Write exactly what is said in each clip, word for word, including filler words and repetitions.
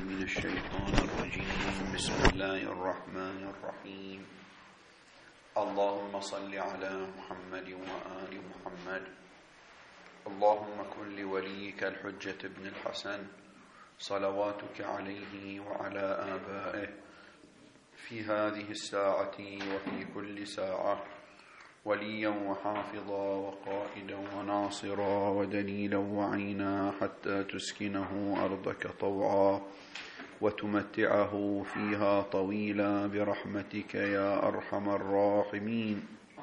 من الشيطان الرجيم. بسم الله الرحمن الرحيم. اللهم صل على محمد وآل محمد. اللهم كن لوليك الحجة بن الحسن صلواتك عليه وعلى آبائه في هذه الساعة وفي كل ساعة وليا وحافظا وقائدا وناصرا ودليلا وعينا حتى تسكنه أرضك طوعا وتمتعه فيها طويلا برحمتك يا أرحم الراحمين.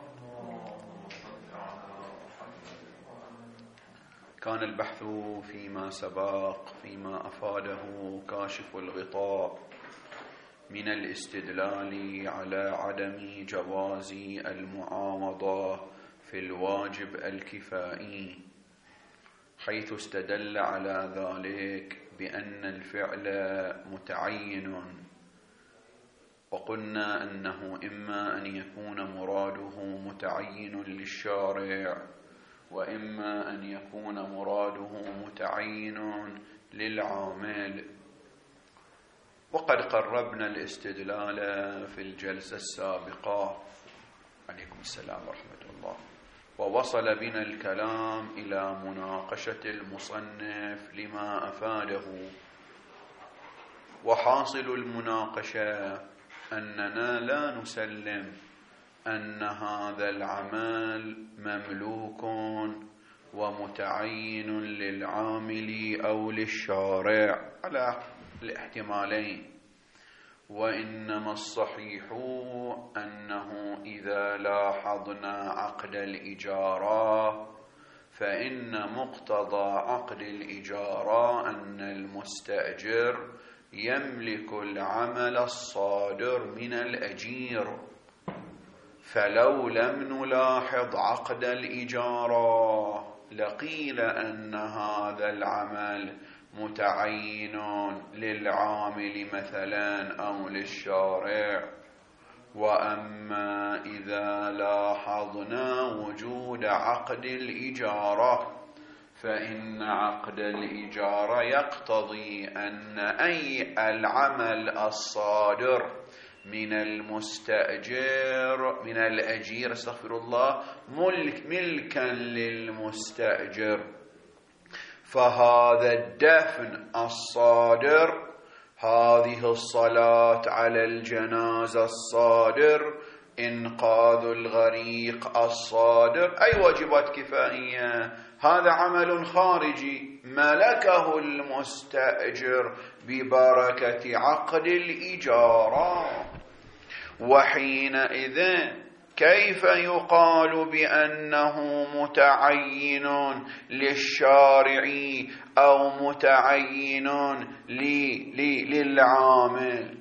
كان البحث فيما سبق فيما أفاده كاشف الغطاء من الاستدلال على عدم جواز المعاوضة في الواجب الكفائي، حيث استدل على ذلك بأن الفعل متعين، وقلنا أنه إما أن يكون مراده متعين للشارع وإما أن يكون مراده متعين للعامل. وقد قربنا الاستدلال في الجلسة السابقة، عليكم السلام ورحمة الله، ووصل بنا الكلام إلى مناقشة المصنف لما أفاده. وحاصل المناقشة أننا لا نسلم أن هذا العمل مملوك ومتعين للعامل أو للشارع على الاحتمالين، وإنما الصحيح أنه إذا لاحظنا عقد الإجارة فإن مقتضى عقد الإجارة أن المستأجر يملك العمل الصادر من الأجير، فلو لم نلاحظ عقد الإجارة لقيل أن هذا العمل متعين للعامل مثلا أو للشارع. وأما إذا لاحظنا وجود عقد الإجارة فإن عقد الإجارة يقتضي أن أي العمل الصادر من المستأجر من الأجير استغفر الله ملك ملكا للمستأجر، فهذا الدفن الصادر، هذه الصلاة على الجنازة الصادر، إنقاذ الغريق الصادر، أي واجبات كفائية، هذا عمل خارجي ملكه المستأجر ببركة عقد الإجارة. وحينئذ كيف يقال بأنه متعين للشارع أو متعين للعامل؟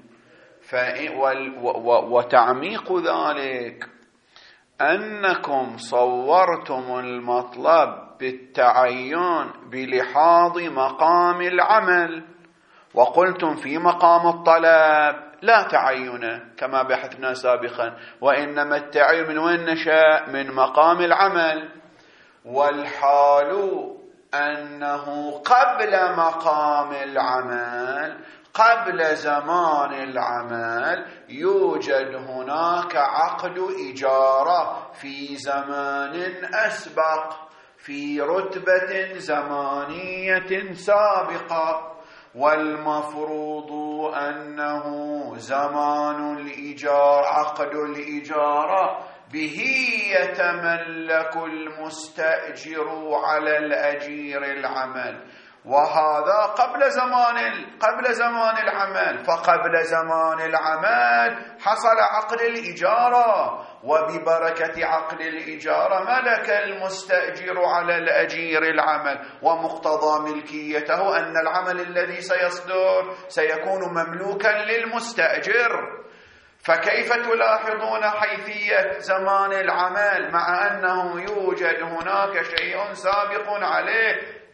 وتعميق ذلك أنكم صورتم المطلب بالتعين بلحاظ مقام العمل، وقلتم في مقام الطلب لا تعين كما بحثنا سابقا، وإنما التعين من وين نشأ؟ من مقام العمل. والحال أنه قبل مقام العمل، قبل زمان العمل، يوجد هناك عقد إجارة في زمان أسبق، في رتبة زمانية سابقة، والمفروض أنه زمان الإجارة عقد الإجارة به يتملك المستأجر على الأجير العمل، وهذا قبل زمان قبل زمان العمل. فقبل زمان العمل حصل عقد الإجارة، وببركة عقد الإجارة ملك المستأجر على الأجير العمل، ومقتضى ملكيته أن العمل الذي سيصدر سيكون مملوكا للمستأجر. فكيف تلاحظون حيثية زمان العمل مع أنه يوجد هناك شيء سابق عليه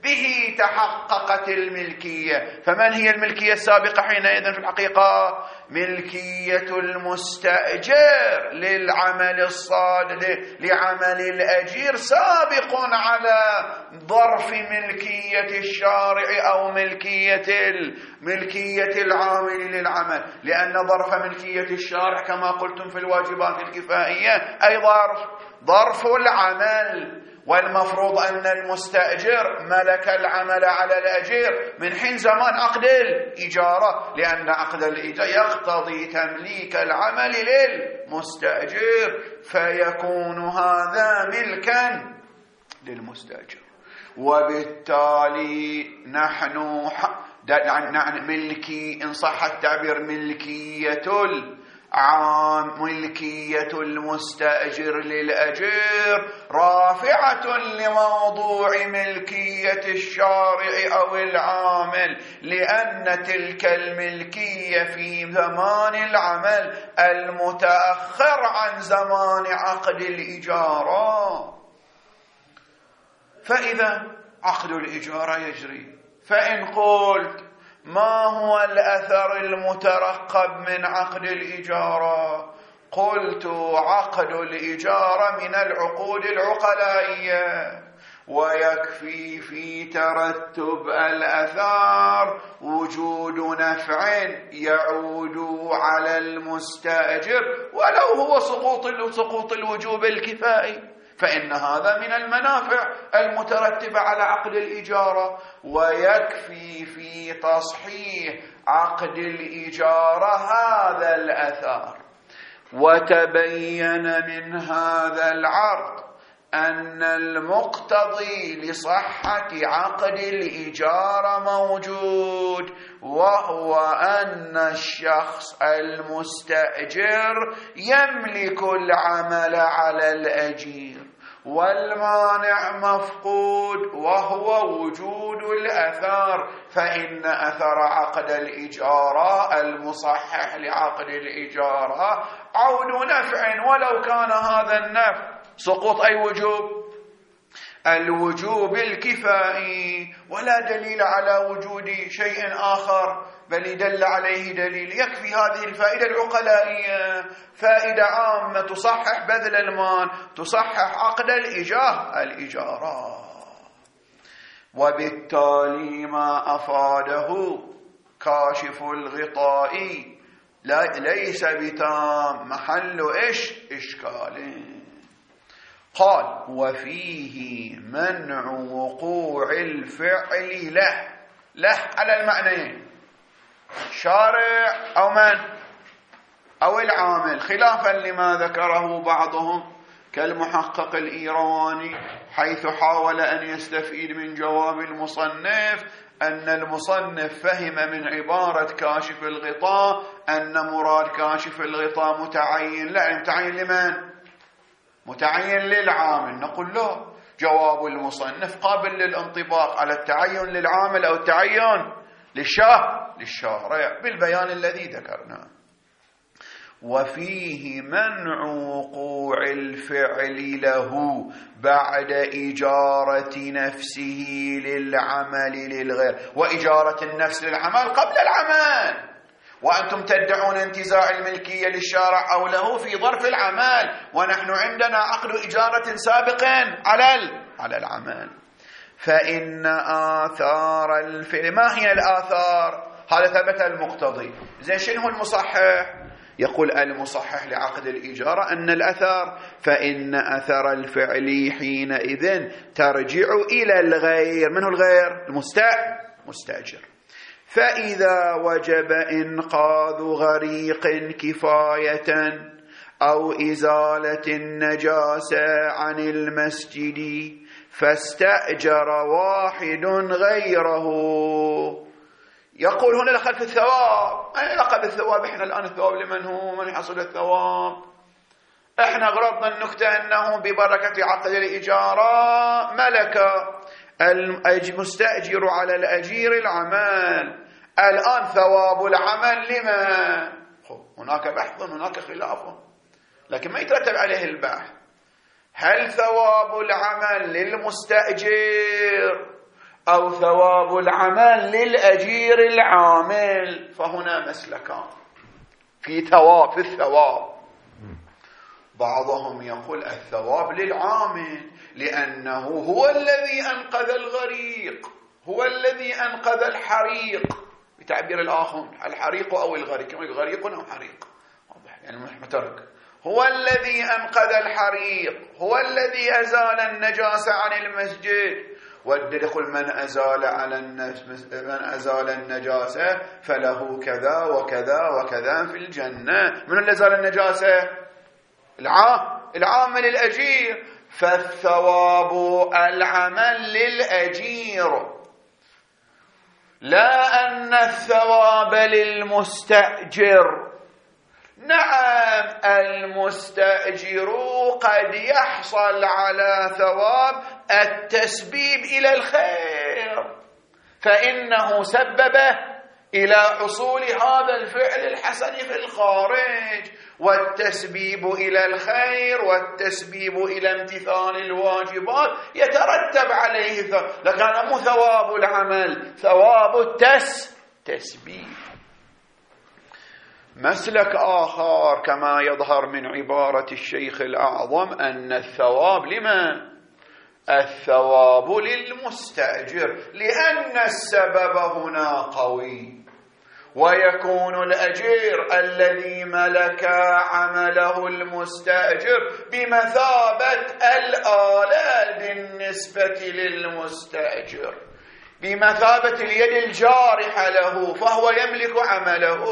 به تحققت الملكية. فمن هي الملكية السابقة حينئذ في الحقيقة؟ ملكية المستأجر للعمل الصالح لعمل الأجير سابق على ظرف ملكية الشارع أو ملكية ملكية العامل للعمل، لأن ظرف ملكية الشارع كما قلتم في الواجبات الكفائية أي ظرف ظرف العمل، والمفروض أن المستأجر ملك العمل على الأجير من حين زمان عقد الإجارة، لأن عقد الإجارة يقتضي تمليك العمل للمستأجر، فيكون هذا ملكا للمستأجر. وبالتالي نحن نحن ملكي إن صح التعبير ملكية عام ملكية المستأجر للأجير رافعة لموضوع ملكية الشارع أو العامل، لأن تلك الملكية في زمان العمل المتأخر عن زمان عقد الإجارة. فإذا عقد الإجارة يجري، فإن قلت ما هو الأثر المترقب من عقد الإجارة؟ قلت عقد الإجارة من العقود العقلائية، ويكفي في ترتب الأثار وجود نفع يعود على المستأجر ولو هو سقوط سقوط الوجوب الكفائي، فإن هذا من المنافع المترتبة على عقد الإجارة. ويكفي في تصحيح عقد الإجارة هذا الأثر. وتبين من هذا العرض أن المقتضي لصحة عقد الإجارة موجود، وهو أن الشخص المستأجر يملك العمل على الأجير، والمانع مفقود وهو وجود الأثر، فإن أثر عقد الإجارة المصحح لعقد الإجارة عود نفع، ولو كان هذا النفع سقوط أي وجوب؟ الوجوب الكفائي، ولا دليل على وجود شيء آخر بل دل عليه دليل. يكفي هذه الفائدة العقلائية، فائدة عامة تصحح بذل المال، تصحح عقد الإجارة الإجارة. وبالتالي ما أفاده كاشف الغطاء ليس بتام محل إيش إشكال. قال وفيه منع وقوع الفعل له له على المعنيين، شارع أو من أو العامل، خلافا لما ذكره بعضهم كالمحقق الإيراني، حيث حاول أن يستفيد من جواب المصنف أن المصنف فهم من عبارة كاشف الغطاء أن مراد كاشف الغطاء متعين، لا متعين لمن؟ متعين للعامل. نقول له جواب المصنف قابل للانطباق على التعين للعامل أو التعين للشارع للشارع بالبيان الذي ذكرناه. وفيه منع وقوع الفعل له بعد إجارة نفسه للعمل للغير، وإجارة النفس للعمل قبل العمل، وأنتم تدعون انتزاع الملكية للشارع أو له في ظرف العمل، ونحن عندنا عقد إجارة سابق على على العمل. فإن آثار الفعل، ما هي الآثار؟ هذا ثبت المقتضي. زين شنو المصحح؟ يقول المصحح لعقد الإجارة أن الأثر، فإن أثر الفعل حينئذ ترجع إلى الغير. من هو الغير؟ المستأجر. فإذا وجب إنقاذ غريق كفاية أو إزالة النجاسة عن المسجد فاستأجر واحد غيره. يقول هنا دخل في الثواب. أين لقب الثواب؟ إحنا الآن الثواب لمن هو؟ من يحصل الثواب؟ إحنا غرضنا النكتة أنه ببركة عقد الإجارة ملك المستأجر على الأجير العمل. الآن ثواب العمل لمن؟ هناك بحث، هناك خلاف، لكن ما يترتب عليه البحث. هل ثواب العمل للمستأجر أو ثواب العمل للأجير العامل، فهنا مسلكان في ثواب في الثواب. بعضهم يقول الثواب للعامل لأنه هو الذي أنقذ الغريق، هو الذي أنقذ الحريق، بتعبير الآخر الحريق أو الغريق، غريق أو حريق يعني مترك. هو الذي أنقذ الحريق، هو الذي أزال النجاسة عن المسجد، والدخل من أزال على من أزال النجاسة فله كذا وكذا وكذا في الجنة. من اللي أزال النجاسة؟ العامل الأجير. فالثواب العمل للأجير، لا أن الثواب للمستأجر. نعم المستأجر قد يحصل على ثواب التسبيب إلى الخير، فإنه سبب إلى حصول هذا الفعل الحسن في الخارج، والتسبيب إلى الخير والتسبيب إلى امتثال الواجبات يترتب عليه ثواب، لكن مو ثواب العمل، ثواب التسبيب. مسلك آخر كما يظهر من عبارة الشيخ الأعظم أن الثواب لمن؟ الثواب للمستأجر، لأن السبب هنا قوي، ويكون الأجير الذي ملك عمله المستأجر بمثابة الآلة بالنسبة للمستأجر، بمثابة اليد الجارحة له، فهو يملك عمله.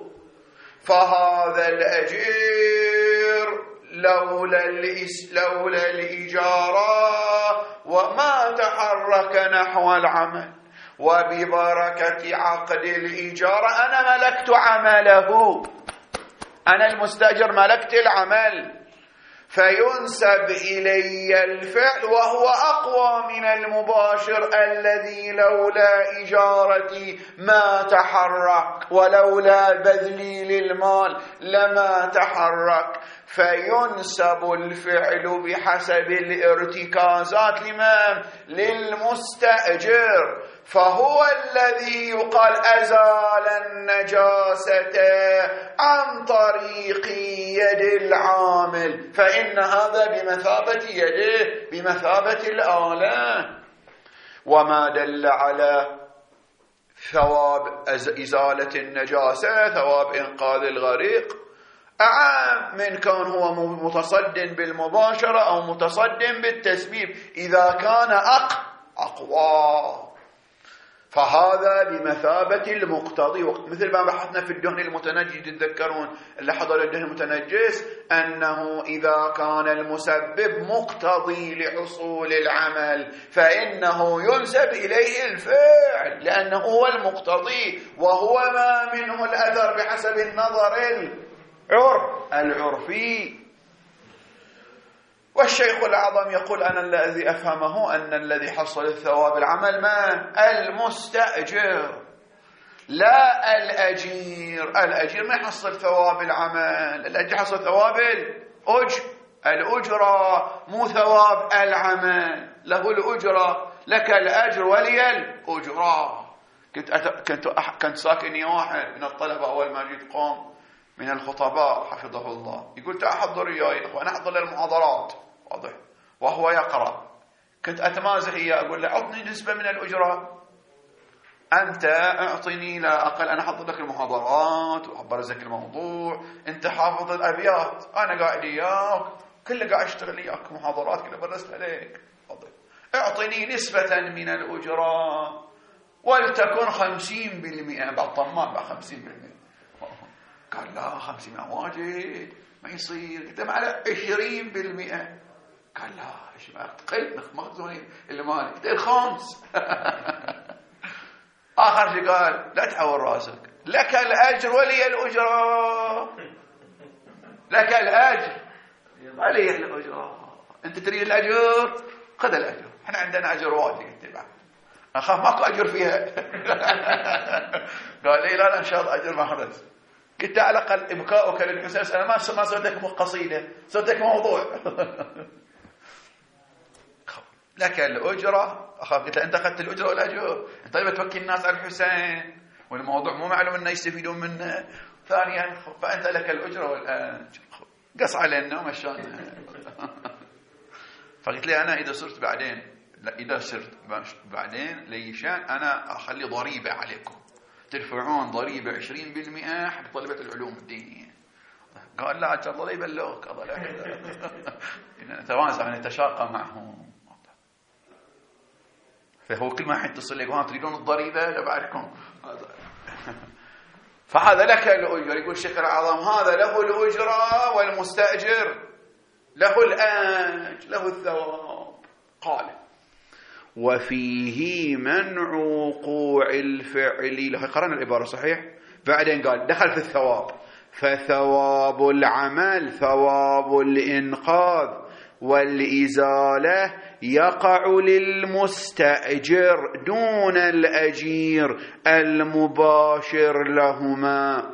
فهذا الأجير لولا لولا الإجارة وما تحرك نحو العمل، وببركة عقد الإجارة أنا ملكت عمله، أنا المستأجر ملكت العمل، فينسب إلي الفعل وهو أقوى من المباشر الذي لولا إجارتي ما تحرك، ولولا بذلي للمال لما تحرك. فينسب الفعل بحسب الارتكازات لمن؟ للمستأجر، فهو الذي يقال أزال النجاسة عن طريق يد العامل، فإن هذا بمثابة يده، بمثابة الآلة. وما دل على ثواب إزالة النجاسة، ثواب إنقاذ الغريق، أعم من كون هو متصد بالمباشرة أو متصد بالتسبيب إذا كان أق أقوى، فهذا بمثابة المقتضي. مثل ما بحثنا في الدهن المتنجس، تتذكرون اللي حضر الدهن المتنجس أنه إذا كان المسبب مقتضي لحصول العمل فإنه ينسب إليه الفعل، لأنه هو المقتضي وهو ما منه الأثر بحسب النظر العرف العرفي. والشيخ الأعظم يقول أنا الذي أفهمه أن الذي حصل الثواب العمل ما؟ المستأجر لا الأجير. الأجير ما يحصل ثواب العمل، الأجير حصل ثواب الأجر، الأجرة مو ثواب العمل، له الأجرة، لك الأجر ولي الأجرة. كنت أت... كنت أح... كنت ساكني واحد من الطلبة أول ما جيت قوم من الخطباء حفظه الله، يقول تعال حضر وياي أنا أحضر المحاضرات، واضح، وهو يقرأ. كنت أتمازح إياه أقول له أعطني نسبة من الأجرة، أنت أعطني لا أقل، أنا أحضر لك المحاضرات وأبرزك الموضوع، أنت حافظ الأبيات، أنا قاعد إياك كله قاعد أشتغل إياك محاضرات كله برست عليك، واضح، أعطني نسبة من الأجرة ولتكن خمسين بالمئة. بعد طمان بعد خمسين بالمئة. قال لا خمسين واجد ما يصير، قدم على عشرين بالمئة. قال لا ايش ما تقل مخزونين اللي مالي قلت الخامس. اخر شيء قال لا تحول راسك، لك الاجر ولي الاجره، لك الاجر ولي الاجره، انت تريد الاجر خذ الاجر، احنا عندنا اجر واجد اتبع، اخاف ماكو اجر فيها. قال لي لا لا ان شاء الله اجر ما خلص. قلت على الاقل ابكاؤك للحسين انا ما ما صرت لك قصيده، صرت لك موضوع. لك الأجرة. أخاف قلت له أنت أخذت الأجرة والأجر، طيب توكل الناس على الحسين والموضوع مو معلوم أنه يستفيدون منه. ثانيا فأنت لك الأجرة والأجر، قص علينا ومشانا. فقلت لي أنا إذا صرت بعدين، لا إذا صرت بعدين ليشان أنا أخلي ضريبة عليكم، تدفعون ضريبة عشرين بالمئة حق طلبة العلوم الدينية. قال لا أجل الله يبلغك هذا لا توازع أن يتشاقى معهم. فهو كل ما يتصل لك وها تريدون الضريبة لبعدكم. فهذا لك الأجر. يقول الشيخ الأعظم هذا له الأجرة والمستأجر له الأجر له الثواب. قال وفيه منع وقوع الفعل. له قرأنا العبارة صحيح. بعدين قال دخل في الثواب، فثواب العمل ثواب الإنقاذ والإزالة يقع للمستأجر دون الأجير المباشر لهما.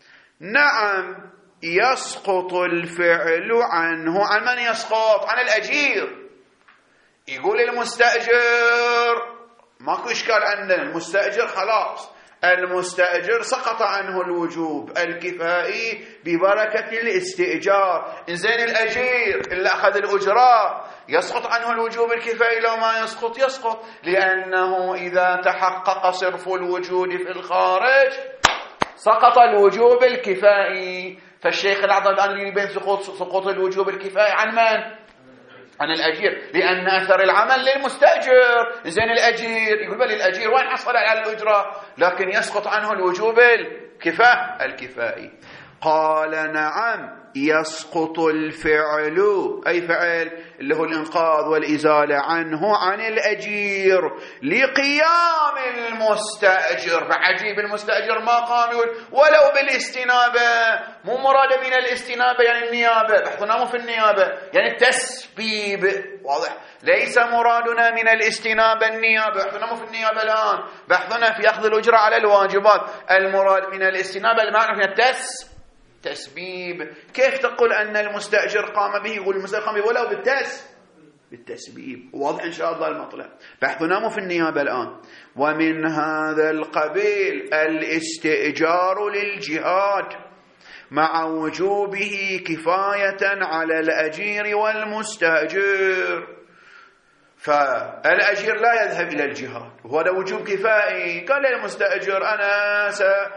نعم يسقط الفعل عنه. عن من يسقط؟ عن الأجير. يقول المستأجر ماكو إشكال عندنا، المستأجر خلاص، المستأجر سقط عنه الوجوب الكفائي ببركة الاستئجار. إنزين الأجير اللي أخذ الأجرة يسقط عنه الوجوب الكفائي لو ما يسقط؟ يسقط، لأنه إذا تحقق صرف الوجود في الخارج سقط الوجوب الكفائي. فالشيخ الأعظم الآن يبين سقوط سقوط الوجوب الكفائي عن من؟ عن الأجير، لأن أثر العمل للمستأجر. زين الأجير يقول بل الأجير وين حصل على الأجرة، لكن يسقط عنه الوجوب الكفاء الكفائي. قال نعم يسقط الفعل، أي فعل اللي هو الإنقاذ والإزالة عنه عن الأجير لقيام المستأجر. فعجيب المستأجر ما قام ولو بالاستنابة. مو مراد من الاستنابة يعني النيابة، بحثنا مو في النيابة يعني التسبيب. واضح؟ ليس مرادنا من الاستنابة النيابة، بحثنا مو في النيابة الآن، بحثنا في أخذ الأجرة على الواجبات. المراد من الاستنابة المعنى من التس تسبيب. كيف تقول أن المستأجر قام به؟ يقول المستأجر قام به ولو بالتس بالتسبيب. واضح إن شاء الله المطلب. بحثنا مو في النيابة الآن. ومن هذا القبيل الاستئجار للجهاد مع وجوبه كفاية على الأجير والمستأجر. فالأجير لا يذهب إلى الجهاد وهذا وجوب كفائي. قال للمستأجر أنا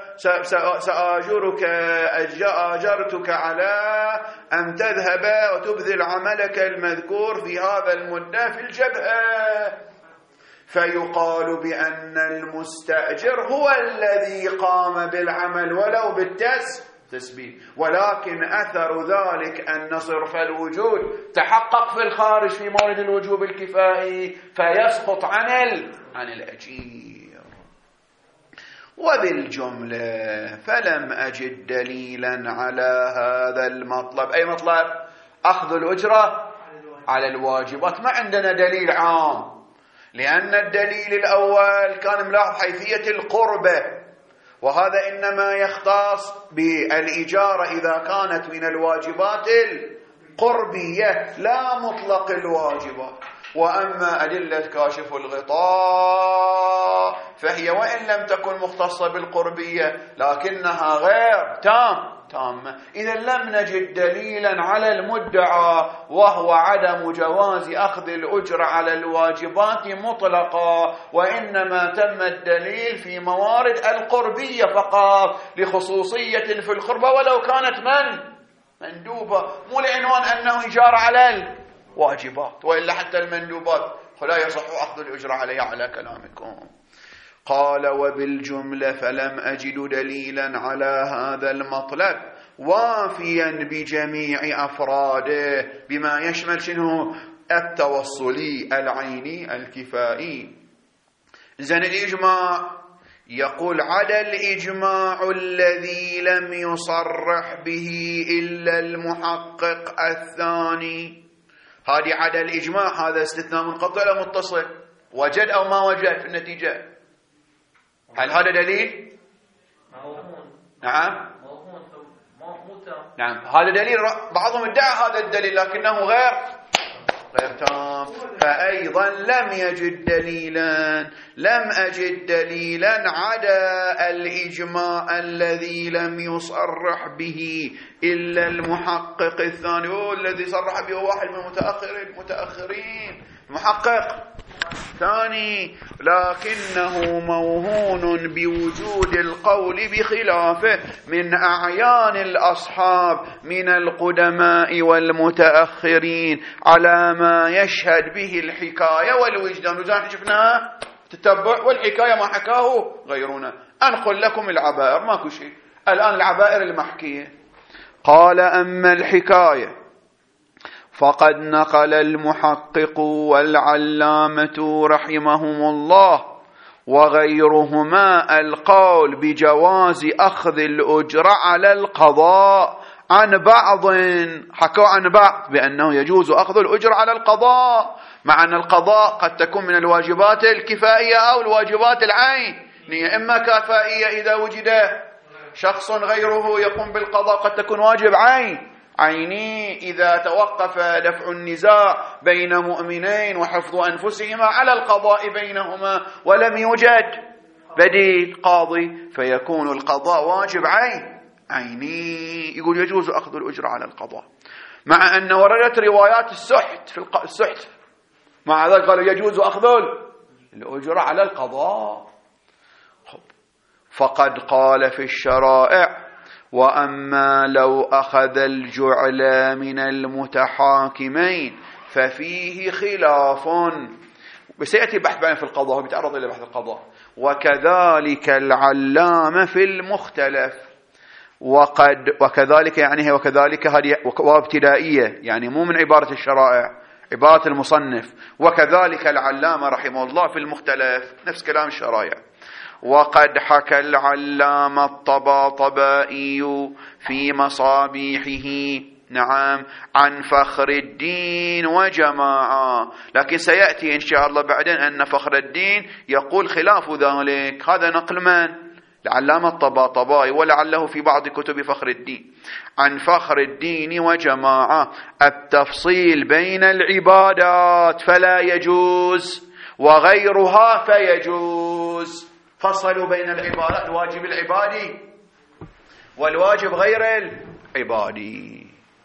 سأجرك أجرتك على أن تذهب وتبذل عملك المذكور في هذا المدة في الجبهة. فيقال بأن المستأجر هو الذي قام بالعمل ولو بالتس تسبيب، ولكن أثر ذلك أن صرف الوجود تحقق في الخارج في مورد الوجوب الكفائي فيسقط عن ال... عن الأجير. وبالجملة فلم أجد دليلا على هذا المطلب. أي مطلب؟ أخذ الأجرة على الواجبات. ما عندنا دليل عام، لأن الدليل الأول كان ملاحظ حيثية القربة، وهذا إنما يختص بالإجارة إذا كانت من الواجبات القربية لا مطلق الواجبات. وأما أدلة كاشف الغطاء فهي وإن لم تكن مختصة بالقربية لكنها غير تام تامة. إذا لم نجد دليلا على المدعى وهو عدم جواز أخذ الأجر على الواجبات مطلقا، وإنما تم الدليل في موارد القربية فقط لخصوصية في القربة ولو كانت من مندوبة، مو لعنوان أنه إجارة على الواجبات، وإلا حتى المندوبات فلا يصح أخذ الأجر عليها على كلامكم. قال وبالجملة فلم أجد دليلا على هذا المطلب وافيا بجميع أفراده بما يشمل شنو؟ التوصلي العيني الكفائي. زين الإجماع يقول عدا الإجماع الذي لم يصرح به إلا المحقق الثاني. هذه عدا الإجماع، هذا استثناء منقطع ولا متصل؟ وجد أو ما وجد في النتيجة؟ هل هذا دليل؟ نعم نعم هذا دليل. بعضهم ادعى هذا الدليل لكنه غير غير تام. فأيضا لم يجد دليلا لم أجد دليلا عدا الإجماع الذي لم يصرح به إلا المحقق الثاني، هو الذي صرح به واحد من متأخر المتأخرين محقق ثاني، لكنه موهون بوجود القول بخلافه من أعيان الأصحاب من القدماء والمتأخرين على ما يشهد به الحكاية والوجدان. وزاحنا شفناه تتبع، والحكاية ما حكاه غيرنا. أنقل لكم العبائر، ماكو شيء الآن، العبائر المحكية. قال: أما الحكاية فقد نقل المحقق والعلامة رحمهم الله وغيرهما القول بجواز أخذ الأجرة على القضاء عن بعض، حكوا عن بعض بأنه يجوز أخذ الأجرة على القضاء، مع أن القضاء قد تكون من الواجبات الكفائية أو الواجبات العينية. إما كفائية إذا وجد شخص غيره يقوم بالقضاء، قد تكون واجب عين عيني إذا توقف دفع النزاع بين مؤمنين وحفظ أنفسهما على القضاء بينهما ولم يوجد بديل قاضي، فيكون القضاء واجب عين عيني. يقول يجوز أخذ الأجرة على القضاء، مع أن وردت روايات السحت في السحت، مع ذلك قالوا يجوز أخذ الأجرة على القضاء. فقد قال في الشرائع: وأما لو أخذ الجعل من المتحاكمين ففيه خلاف. بسيأتي بحث بعين في القضاء، هو بيتعرض إلى بحث القضاء. وكذلك العلام في المختلف. وقد وكذلك يعني هي وكذلك هذه وابتدائية، يعني مو من عبارة الشرائع، عبارة المصنف. وكذلك العلامة رحمه الله في المختلف، نفس كلام الشرائع. وقد حكى العلامة الطباطبائي في مصابيحه، نعم، عن فخر الدين وجماعة، لكن سيأتي إن شاء الله بعدين أن فخر الدين يقول خلاف ذلك. هذا نقل من؟ العلامة الطباطبائي، ولعله في بعض كتب فخر الدين. عن فخر الدين وجماعة التفصيل بين العبادات فلا يجوز، وغيرها فيجوز. فصلوا بين العبادات، الواجب العبادي والواجب غير العبادي.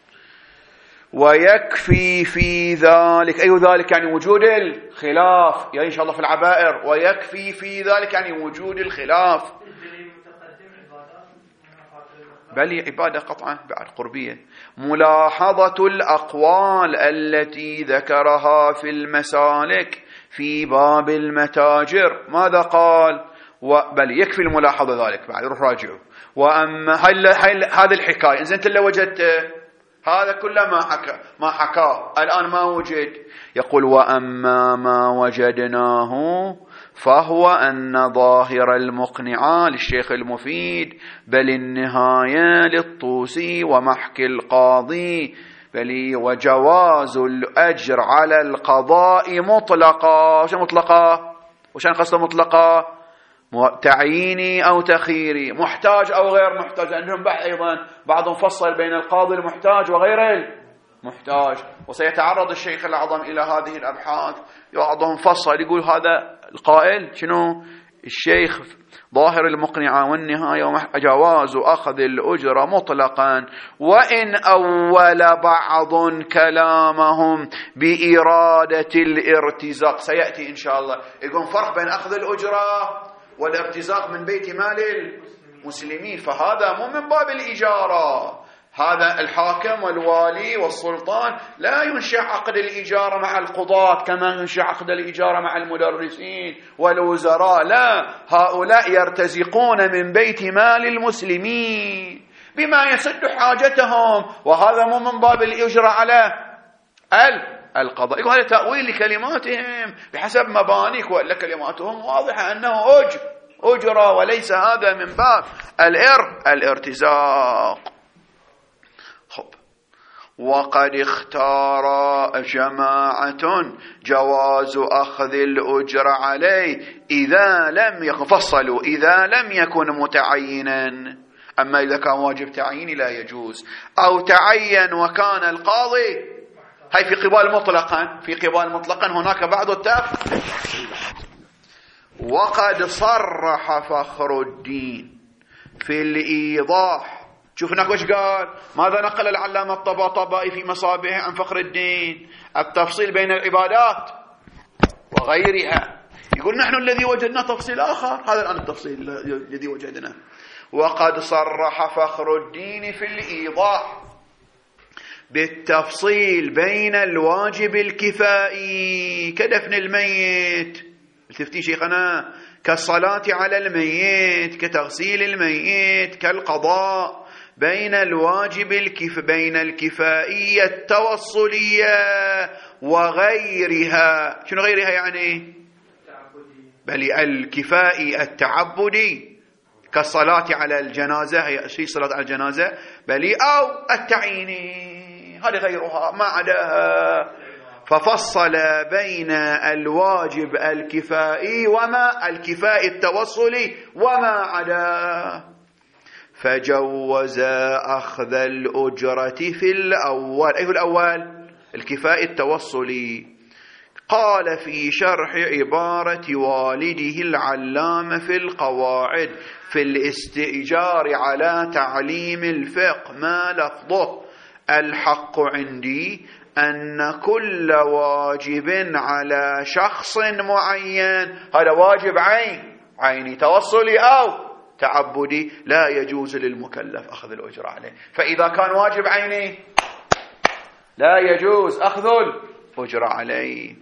ويكفي في ذلك، أي ذلك يعني وجود الخلاف، يعني إن شاء الله في العبائر. ويكفي في ذلك يعني وجود الخلاف، بل عبادة قطعا بعد قربية. ملاحظة الأقوال التي ذكرها في المسالك في باب المتاجر. ماذا قال؟ بل يكفي الملاحظة ذلك، بعد روح راجعوا. وأما هل هل هذه الحكاية إذا أنت لو وجدت هذا كله ما حكى ما حكاه الآن ما وجد، يقول: وأما ما وجدناه فهو أن ظاهر المقنعة للشيخ المفيد بل النهاية للطوسي ومحكي القاضي بل وجواز الأجر على القضاء مطلقا. وش مطلقا؟ وش قصده مطلقا؟ تعييني أو تخييري، محتاج أو غير محتاج. عندهم بحث أيضا، بعضهم فصل بين القاضي المحتاج وغير المحتاج، وسيتعرض الشيخ الأعظم إلى هذه الأبحاث. بعضهم فصل يقول هذا القائل شنو؟ الشيخ ظاهر المقنعة والنهاية جواز أخذ الأجرة مطلقا، وإن أول بعض كلامهم بإرادة الارتزاق. سيأتي إن شاء الله. يقول فرق بين أخذ الأجرة والارتزاق من بيت مال المسلمين، فهذا مو من باب الإجارة. هذا الحاكم والوالي والسلطان لا ينشأ عقد الإجارة مع القضاة كما ينشأ عقد الإجارة مع المدرسين والوزراء، لا، هؤلاء يرتزقون من بيت مال المسلمين بما يسد حاجتهم، وهذا مو من باب الإجرة على القضاء. يقول هذا تأويل لكلماتهم بحسب مبانيك، وإلا كلماتهم واضحة أنه أجر أجرة، وليس هذا من باب الإر الارتزاق. خب. وقد اختار جماعة جواز أخذ الأجر عليه إذا لم يكن، فصلوا، إذا لم يكن متعينا. أما إذا كان واجب تعيين لا يجوز، أو تعين وكان القاضي هاي في قبال مطلقا، في قبال مطلقا هناك بعض التفصيل. وقد صرح فخر الدين في الإيضاح، شوف هناك وش قال، ماذا نقل العلامة الطباطبائي في مصابيح عن فخر الدين؟ التفصيل بين العبادات وغيرها. يقول نحن الذي وجدنا تفصيل آخر، هذا الآن التفصيل الذي وجدناه. وقد صرح فخر الدين في الإيضاح بالتفصيل بين الواجب الكفائي كدفن الميت، التفتي شيخنا، كالصلاة على الميت، كتغسيل الميت، كالقضاء، بين الواجب الكف بين الكفائية التوصلية وغيرها. شنو غيرها يعني؟ بل الكفائي التعبدي كالصلاة على الجنازة، هي شيء صلاة على الجنازة، بل أو التعييني، هذه غيرها ما عداها. ففصل بين الواجب الكفائي وما الكفائي التوصلي وما عداه، فجوز أخذ الأجرة في الأول. أيه الأول؟ الكفائي التوصلي. قال في شرح عبارة والده العلامة في القواعد في الاستئجار على تعليم الفقه ما لفظه: الحق عندي أن كل واجب على شخص معين، هذا واجب عين عيني توصلي أو تعبدي، لا يجوز للمكلف أخذ الأجرة عليه. فإذا كان واجب عيني لا يجوز أخذ الأجرة عليه.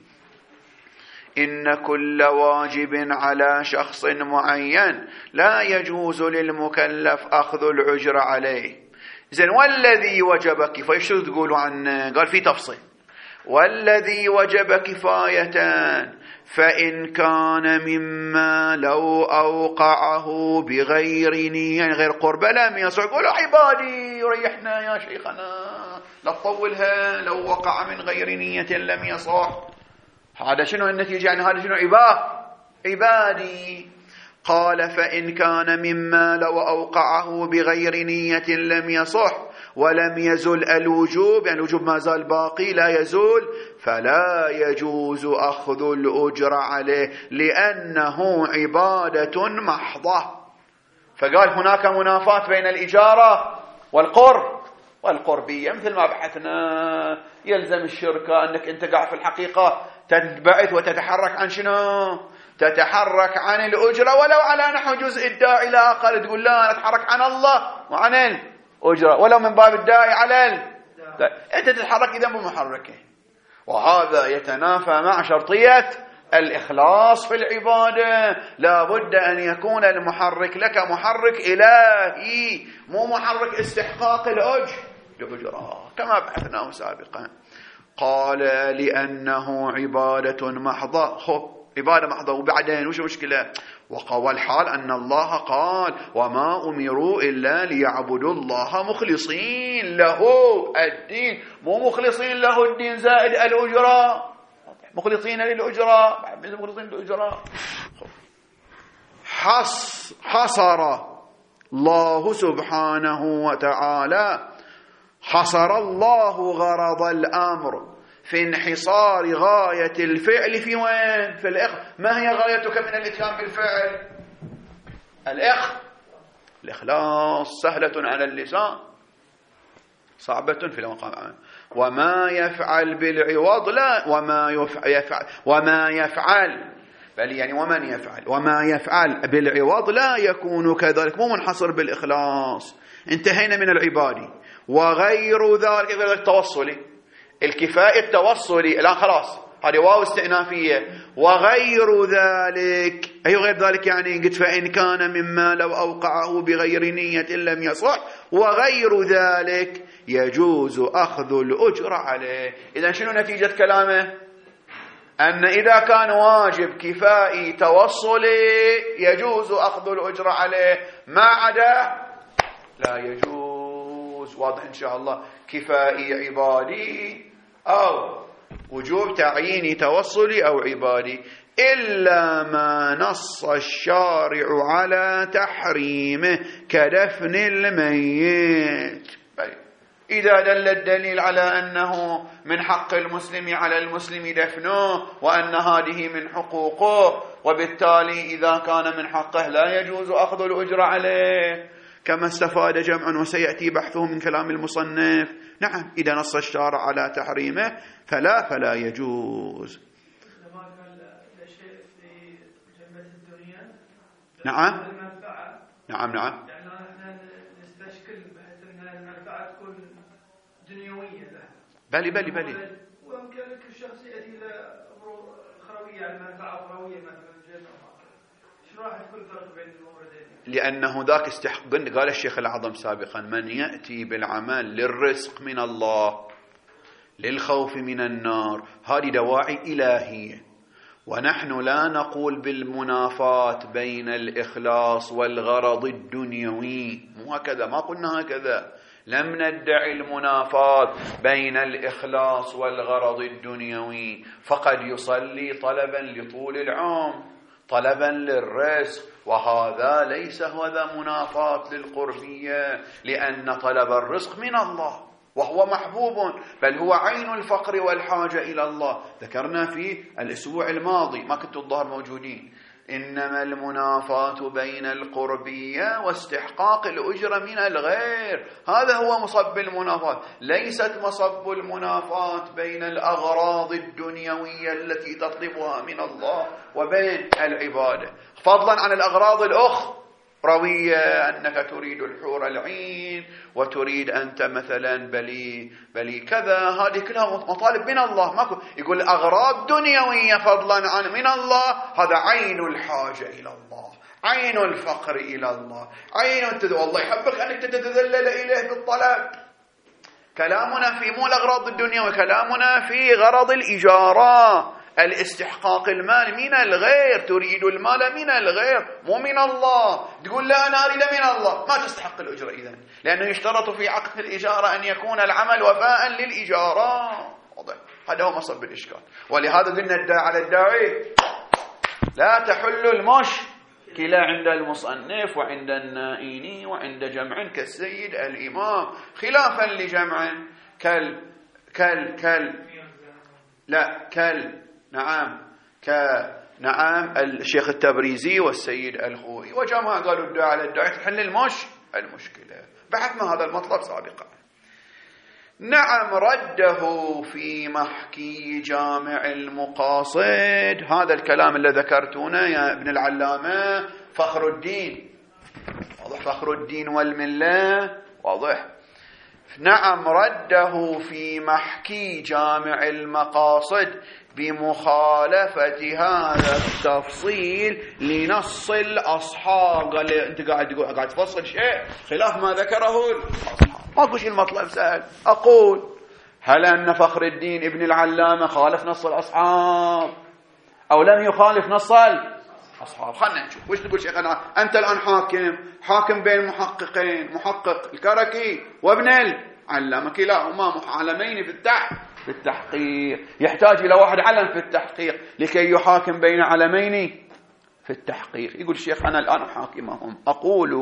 إن كل واجب على شخص معين لا يجوز للمكلف أخذ الأجرة عليه. إذن والذي وجب كفاية، شو تقولوا عنه؟ قال في تفصيل: والذي وجب كفاية فإن كان مما لو أوقعه بغير نية، يعني غير قربة لم يصح. قولوا عبادي وريحنا يا شيخنا، لا تطولها، لو وقع من غير نية لم يصح. هذا شنو النتيجة؟ يعني هذا شنو؟ عباد عبادي. قال فإن كان مما لو أوقعه بغير نية لم يصح ولم يزل الوجوب، يعني الوجوب ما زال باقي لا يزول، فلا يجوز أخذ الأجر عليه لأنه عبادة محضة. فقال هناك منافاة بين الإجارة والقرب والقربية، مثل ما بحثنا. يلزم الشركة أنك أنت قاعد في الحقيقة تنبعث وتتحرك عن شنو؟ تتحرك عن الأجرة، ولو على نحو جزء الداعي لا أقل، تقول لا نتحرك عن الله وعن الأجرة، ولو من باب الداعي على ال... أنت تتحرك إذا بمحركه. وهذا يتنافى مع شرطية الإخلاص في العبادة. لا بد أن يكون المحرك لك محرك إلهي، مو محرك استحقاق الأجر الأجرة كما بحثناه سابقا. قال لأنه عبادة محضة. خب عبادة محضة، وبعدين وش مشكلة؟ وقوى الحال أن الله قال: وما أمروا إلا ليعبدوا الله مخلصين له الدين، مو مخلصين له الدين زائد الأجرة، مخلصين للأجرة، مخلصين للأجرة. حص حصر الله سبحانه وتعالى، حصر الله غرض الأمر في انحصار غاية الفعل في وين؟ في الإخ. ما هي غايتك من الاتيان بالفعل؟ الإخ الإخلاص. سهلة على اللسان، صعبة في المقام. وما يفعل بالعوض لا، وما يفعل وما يفعل بل يعني ومن يفعل وما يفعل بالعوض لا يكون كذلك، مو منحصر بالإخلاص. انتهينا من العبادي. وغير ذلك، غير التوصلي، الكفاءة التوصلي الآن خلاص، هذه واو استئنافية. وغير ذلك، أي غير ذلك يعني قلت فإن كان مما لو أوقعه بغير نية لم يصح، وغير ذلك يجوز أخذ الأجر عليه. إذن شنو نتيجة كلامه؟ أن إذا كان واجب كفائي توصلي يجوز أخذ الأجر عليه، ما عدا لا يجوز. واضح إن شاء الله؟ كفائي عبادي أو وجوب تعييني توصلي أو عبادي، إلا ما نص الشارع على تحريمه كدفن الميت. إذا دل الدليل على أنه من حق المسلم على المسلم دفنه وأن هذه من حقوقه، وبالتالي إذا كان من حقه لا يجوز أخذ الأجرة عليه كما استفاد جمع وسيأتي بحثه من كلام المصنف. نعم، إذا نص الشارع على تحريمه فلا فلا يجوز. نعم نعم نعم يعني احنا نستشكل بحيث ان المنفعه تكون دنيويه له. بلي بلي بلي ويمكن لك الشخص ياتي الى امور اخرويه، يعني منفعه اخرويه مثلا جنه. شو راح تكون الفرق بين الموردين؟ لانه ذاك استحق. قال الشيخ الاعظم سابقا: من ياتي بالعمل للرزق من الله، للخوف من النار، هذه دواعي الهيه. ونحن لا نقول بالمنافاة بين الإخلاص والغرض الدنيوي، مو هكذا، ما قلنا هكذا. لم ندعي المنافاة بين الإخلاص والغرض الدنيوي. فقد يصلي طلبا لطول العمر، طلبا للرزق، وهذا ليس هذا منافاة للقربية، لأن طلب الرزق من الله وهو محبوب، بل هو عين الفقر والحاجة إلى الله. ذكرنا في الأسبوع الماضي، ما كنتوا الظاهر موجودين، إنما المنافاة بين القربية واستحقاق الأجرة من الغير، هذا هو مصب المنافاة. ليست مصب المنافاة بين الأغراض الدنيوية التي تطلبها من الله وبين العبادة، فضلا عن الأغراض الأخرى روية، أنك تريد الحور العين وتريد أنت مثلا بلي بلي كذا، هذه كلها مطالب من الله. ما يقول أغراض دنيوية فضلا عن من الله، هذا عين الحاجة إلى الله، عين الفقر إلى الله، عين التذ... والله يحبك أنك تتذلل إليه بالطلب. كلامنا في مو الأغراض الدنيوية، كلامنا في غرض الإجارة، الاستحقاق المال من الغير، تريد المال من الغير مو من الله. تقول لا أنا أريد من الله، ما تستحق الأجرة إذن، لأنه يشترط في عقد الإجارة أن يكون العمل وفاء للإجارة. واضح؟ هذا هو مصب الإشكال. ولهذا قلنا الداعي على الداعي لا تحل المشكلة عند المصنف وعند النائيني وعند جمع كالسيد الإمام، خلافا لجمع كال كال كال لا كال نعم ك نعم الشيخ التبريزي والسيد الخوئي وجماعة قالوا الداعي على الداعي تحل المش المشكلة. بحثنا هذا المطلب سابقا. نعم، رده في محكي جامع المقاصد، هذا الكلام اللي ذكرتونه يا ابن العلامة فخر الدين، واضح؟ فخر الدين والملة، واضح؟ نعم، رده في محكي جامع المقاصد بمخالفة هذا التفصيل لنص الأصحاب. قال لي أنت قاعد قاعد تفصل شيء خلاف ما ذكره الأصحاب. ماكو شيء، المطلب سهل. أقول هل أن فخر الدين ابن العلامة خالف نص الأصحاب أو لم يخالف نص الأصحاب؟ خلنا نشوف وش تقول شيخنا. أنت الآن حاكم حاكم بين محققين، محقق الكركي وابن العلامة، كلاهما عالمين في التحقيق في التحقيق يحتاج إلى واحد علم في التحقيق لكي يحاكم بين علمين في التحقيق. يقول الشيخ أنا الآن حاكمهم. أقول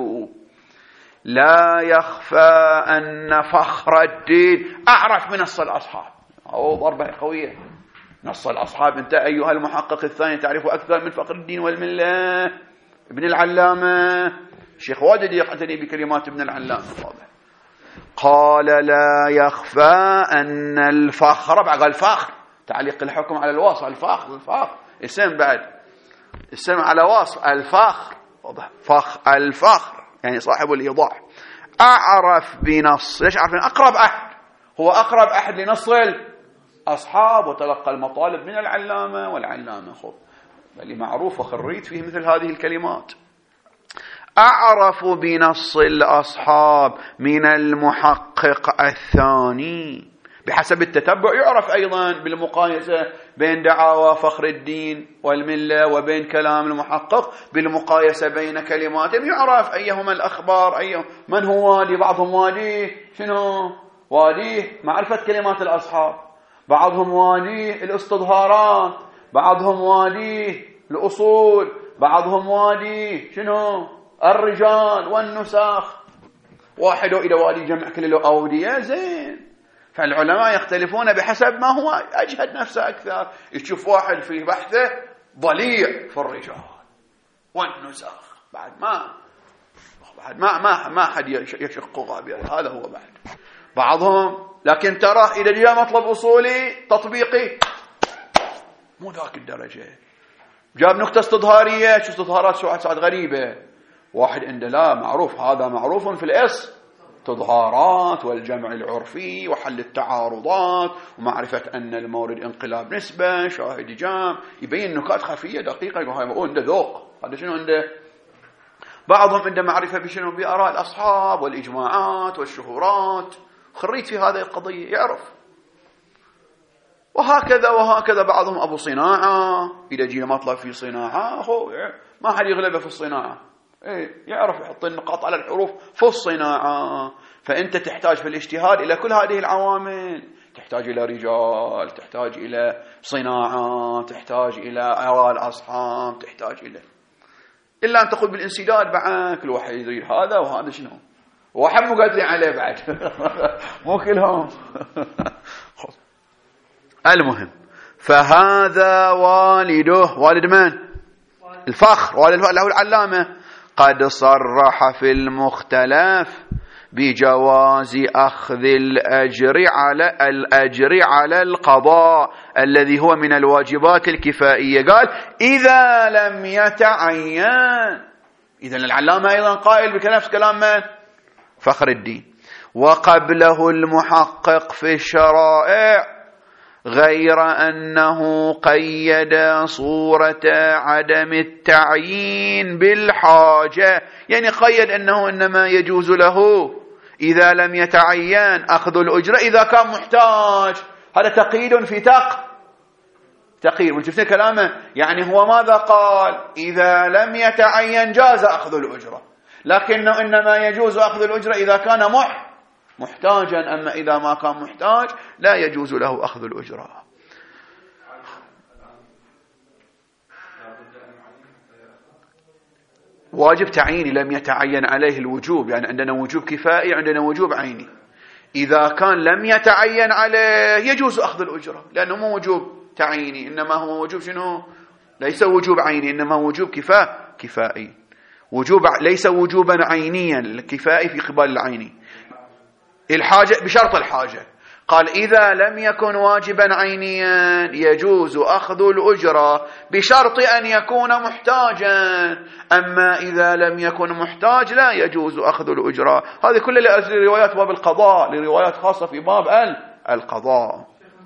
لا يخفى أن فخر الدين أعرف من نص الأصحاب. أو ضربة قوية، نص الأصحاب أنت أيها المحقق الثاني تعرف أكثر من فخر الدين والملة ابن العلامة. الشيخ واجد يقتني بكلمات ابن العلامة. واضح. قال لا يخفى أن الفخر، بعد الفخر تعليق الحكم على الوصف، الفخر الفخر اسم بعد اسم على وصف الفخر، واضح؟ فخ الفخر يعني صاحب الإيضاح. أعرف بنص، ليش عارفين؟ أقرب أحد، هو أقرب أحد لنص الأصحاب وتلقى المطالب من العلامة، والعلامة خب بل معروف وخريت فيه مثل هذه الكلمات. أعرف بنص الأصحاب من المحقق الثاني، بحسب التتبع يعرف أيضا بالمقايسة بين دعاوى فخر الدين والملة وبين كلام المحقق، بالمقايسة بين كلماتهم يعرف أيهما الأخبار، أيهم من هو وادي. بعضهم واديه شنو؟ واديه معرفة كلمات الأصحاب، بعضهم واديه الاستظهارات، بعضهم واديه الأصول، بعضهم واديه شنو؟ الرجال والنساخ. واحد إذا والي جمع كل له أودية زين. فالعلماء يختلفون بحسب ما هو أجهد نفسه أكثر. يشوف واحد في بحثه ضليع في الرجال والنسخ بعد ما بعد ما ما ما حد يشق غابر، هذا هو بعد بعضهم. لكن ترى إذا جاء مطلب أصولي تطبيقي مو ذاك الدرجة. جاب نقطة استظهارية، شو استظهارات ساعات ساعات غريبة. واحد عنده لا معروف، هذا معروف في الإصل تظهارات والجمع العرفي وحل التعارضات ومعرفة أن المورد انقلاب نسبة شاهد جام، يبين نكات خفية دقيقة. يقول هاي عنده ذوق، هذا شنو عنده. بعضهم عنده معرفة بشنو بآراء الأصحاب والإجماعات والشهورات، خريج في هذه القضية يعرف. وهكذا وهكذا. بعضهم أبو صناعة، إذا جينا مطلب في صناعة هو ما حد يغلبه في الصناعة، إيه يعرف يحط النقاط على الحروف في الصناعة. فأنت تحتاج في الاجتهاد إلى كل هذه العوامل، تحتاج إلى رجال، تحتاج إلى صناعة، تحتاج إلى آراء الأصحاب، تحتاج إلى إلا أن تقول بالانسداد بعد كل واحد يدير هذا وهذا شنو واحد مو قادرين عليه بعد مو كلهم. المهم فهذا والده، والد من؟ الفخر، والد له العلامة، قد صرح في المختلف بجواز أخذ الأجر على الأجر على القضاء الذي هو من الواجبات الكفائية. قال إذا لم يتعين. إذا العلامة أيضا قائل بنفس كلام من؟ فخر الدين. وقبله المحقق في الشرائع غير أنه قيد صورة عدم التعيين بالحاجة، يعني قيد أنه إنما يجوز له إذا لم يتعين أخذ الأجرة إذا كان محتاج. هذا تقييد في تق تقييد. وشفنا كلامه، يعني هو ماذا قال؟ إذا لم يتعين جاز أخذ الأجرة، لكنه إنما يجوز أخذ الأجرة إذا كان محتاج محتاجا، أما إذا ما كان محتاج لا يجوز له أخذ الأجرة. واجب تعييني لم يتعين عليه الوجوب، يعني عندنا وجوب كفائي، عندنا وجوب عيني. إذا كان لم يتعين عليه يجوز أخذ الأجرة، لأنه مو وجوب تعييني، إنما هو وجوب شنو؟ ليس وجوب عيني، إنما وجوب كفاء كفائي. وجوب ليس وجوبا عينيا، الكفائي في قبال العيني. الحاجة بشرط الحاجة. قال إذا لم يكن واجبا عينيا يجوز أخذ الأجرة بشرط أن يكون محتاجا، أما إذا لم يكن محتاج لا يجوز أخذ الأجرة. هذه كل لروايات باب القضاء، لروايات خاصة في باب القضاء.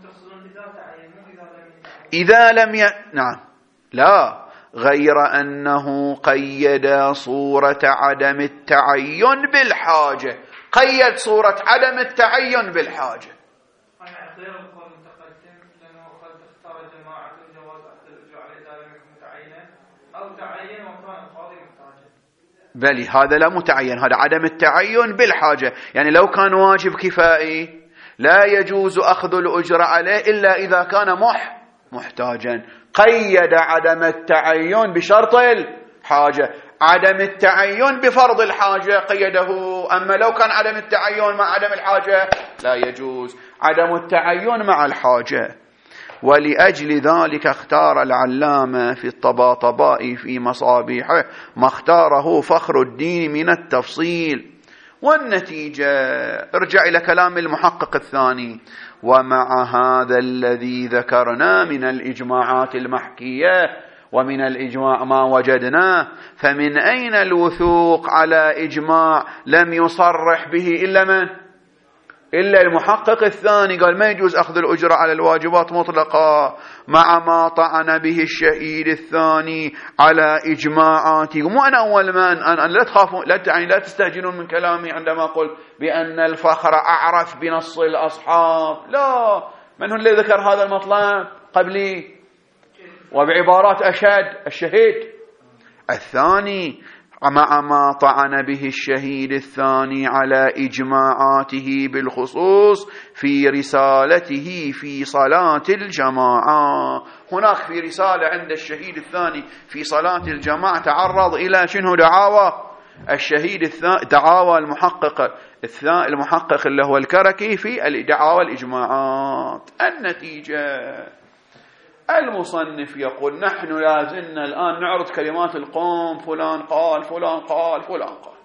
إذا لم ي... نعم لا، غير أنه قيد صورة عدم التعين بالحاجة، قيد صورة عدم التعين بالحاجة. غير القول المتقدم لأنه قد اختار جماعة جواز أخذ الأجر على إذا لم يكن متعينا أو تعين وكان القاضي محتاجا. بلي هذا لا متعين، هذا عدم التعين بالحاجة. يعني لو كان واجب كفائي لا يجوز أخذ الأجر عليه إلا إذا كان مح محتاجا. قيد عدم التعين بشرط الحاجة، عدم التعين بفرض الحاجة قيده. أما لو كان عدم التعين مع عدم الحاجة لا يجوز، عدم التعين مع الحاجة. ولأجل ذلك اختار العلامة في الطباطباء في مصابيحه ما اختاره فخر الدين من التفصيل. والنتيجة ارجع إلى كلام المحقق الثاني: ومع هذا الذي ذكرنا من الإجماعات المحكية ومن الإجماع ما وجدناه، فمن أين الوثوق على إجماع لم يصرح به إلا من؟ إلا المحقق الثاني. قال ما يجوز أخذ الأجرة على الواجبات مطلقة، مع ما طعن به الشهيد الثاني على إجماعاته. مو أنا أول من أنا لا تخافوا، لا يعني لا تستهجنون من كلامي عندما قل بأن الفخر أعرف بنص الأصحاب. لا، من هو الذي ذكر هذا المطلب قبلي وبعبارات أشد؟ الشهيد الثاني، مع ما طعن به الشهيد الثاني على إجماعاته بالخصوص في رسالته في صلاة الجماعة. هناك في رسالة عند الشهيد الثاني في صلاة الجماعة تعرض إلى شنو؟ دعاوى الشهيد الثاني دعاوى المحقق الثاني المحقق اللي هو الكركي في دعاوى الإجماعات. النتيجة المصنف يقول نحن لازلنا الآن نعرض كلمات القوم، فلان قال فلان قال فلان قال،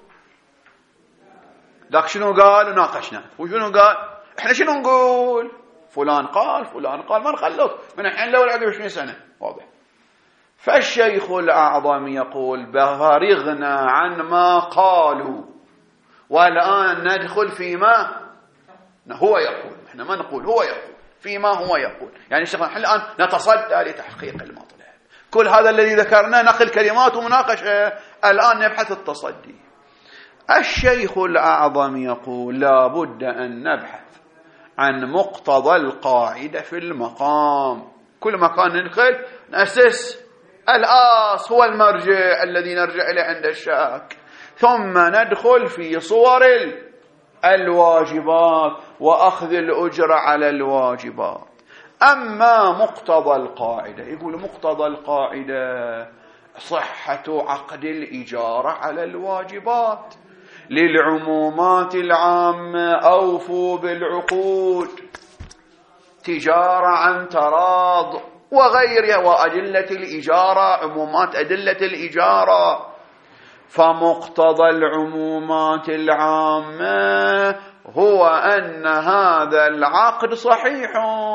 لكن شنو قال وناقشنا وشنو قال، احنا شنو نقول؟ فلان قال فلان قال، ما نخلص من الحين لو عقب عشرين سنة. واضح. فالشيخ الأعظم يقول بفرغنا عن ما قالوا والآن ندخل فيما هو يقول. احنا ما نقول، هو يقول فيما هو يقول. يعني الشيخ الآن نتصدى لتحقيق المطلب. كل هذا الذي ذكرناه نقل كلمات ومناقشة، الآن نبحث التصدي. الشيخ الأعظم يقول لا بد أن نبحث عن مقتضى القاعدة في المقام. كل مكان ندخل نأسس الآس هو المرجع الذي نرجع إليه عند الشاك، ثم ندخل في صور الواجبات وأخذ الأجر على الواجبات. أما مقتضى القاعدة، يقول مقتضى القاعدة صحة عقد الإجارة على الواجبات. للعمومات العامة أوفوا بالعقود، تجارة عن تراض وغيرها، وأدلة الإجارة عمومات أدلة الإجارة. فمقتضى العمومات العامة هو أن هذا العقد صحيح